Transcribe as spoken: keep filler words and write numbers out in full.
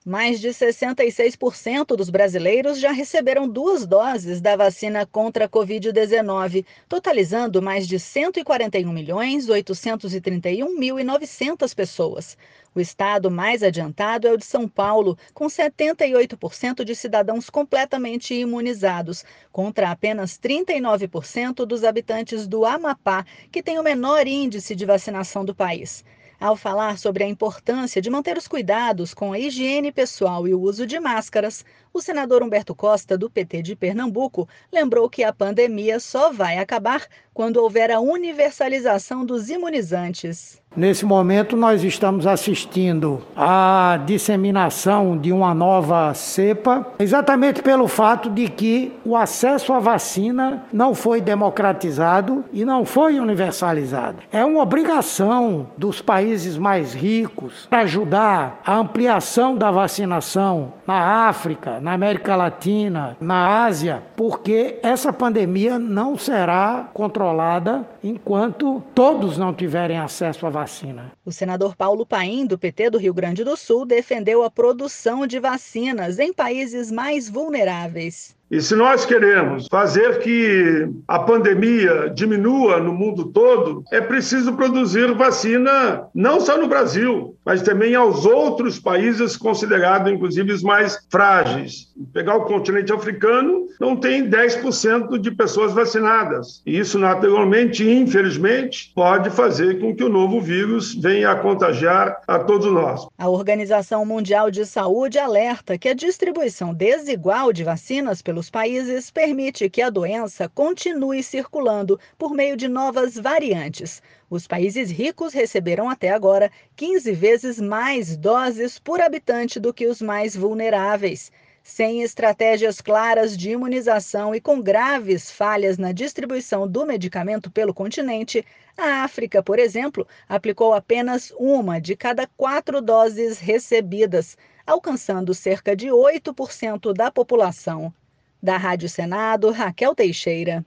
Mais de sessenta e seis por cento dos brasileiros já receberam duas doses da vacina contra a covid dezenove, totalizando mais de cento e quarenta e um milhões oitocentos e trinta e um mil e novecentas pessoas. O estado mais adiantado é o de São Paulo, com setenta e oito por cento de cidadãos completamente imunizados, contra apenas trinta e nove por cento dos habitantes do Amapá, que tem o menor índice de vacinação do país. Ao falar sobre a importância de manter os cuidados com a higiene pessoal e o uso de máscaras, o senador Humberto Costa, do P T de Pernambuco, lembrou que a pandemia só vai acabar quando houver a universalização dos imunizantes. Nesse momento, nós estamos assistindo à disseminação de uma nova cepa, exatamente pelo fato de que o acesso à vacina não foi democratizado e não foi universalizado. É uma obrigação dos países mais ricos para ajudar a ampliação da vacinação na África, na América Latina, na Ásia, porque essa pandemia não será controlada enquanto todos não tiverem acesso à vacina. O senador Paulo Paim, do P T do Rio Grande do Sul, defendeu a produção de vacinas em países mais vulneráveis. E se nós queremos fazer que a pandemia diminua no mundo todo, é preciso produzir vacina não só no Brasil, mas também aos outros países considerados, inclusive, os mais frágeis. Pegar o continente africano, não tem dez por cento de pessoas vacinadas. E isso, naturalmente, infelizmente, pode fazer com que o novo vírus venha a contagiar a todos nós. A Organização Mundial de Saúde alerta que a distribuição desigual de vacinas pelo Os países permite que a doença continue circulando por meio de novas variantes. Os países ricos receberam até agora quinze vezes mais doses por habitante do que os mais vulneráveis. Sem estratégias claras de imunização e com graves falhas na distribuição do medicamento pelo continente, a África, por exemplo, aplicou apenas uma de cada quatro doses recebidas, alcançando cerca de oito por cento da população. Da Rádio Senado, Raquel Teixeira.